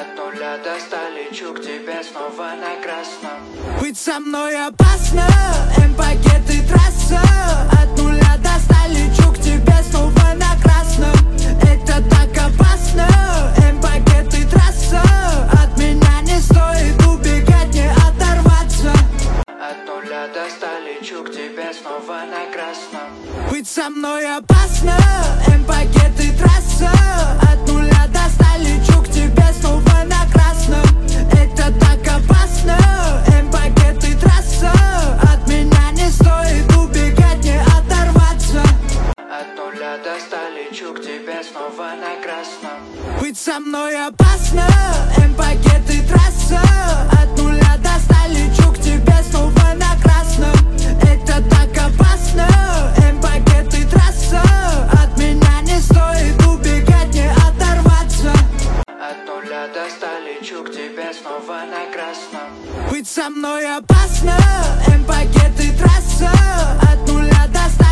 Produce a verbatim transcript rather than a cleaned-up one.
От нуля до ста лечу к тебе снова на красном. Быть со мной опасно, М-пакеты трасса. От нуля до ста лечу к тебе снова на красном. Это так опасно, М-пакеты трасса. От меня не стоит убегать, не оторваться. От нуля до ста лечу к тебе снова на красном. Быть со мной опасно, М-пакеты трасса. От нуля до ста лечу к тебе снова на красном. Это так опасно, М-пакеты трасса. От меня не стоит убегать, не оторваться. От нуля до ста лечу к тебе снова на красном. Быть со мной опасно, М-пакеты трасса. От нуля до ста лечу к тебе снова на красном. Это так опасно, М-пакеты трасса. От меня не стоит убегать, не оторваться. От нуля до ста лечу к тебе снова на красном. Быть со мной опасно, М-пакеты трасса. От нуля до ста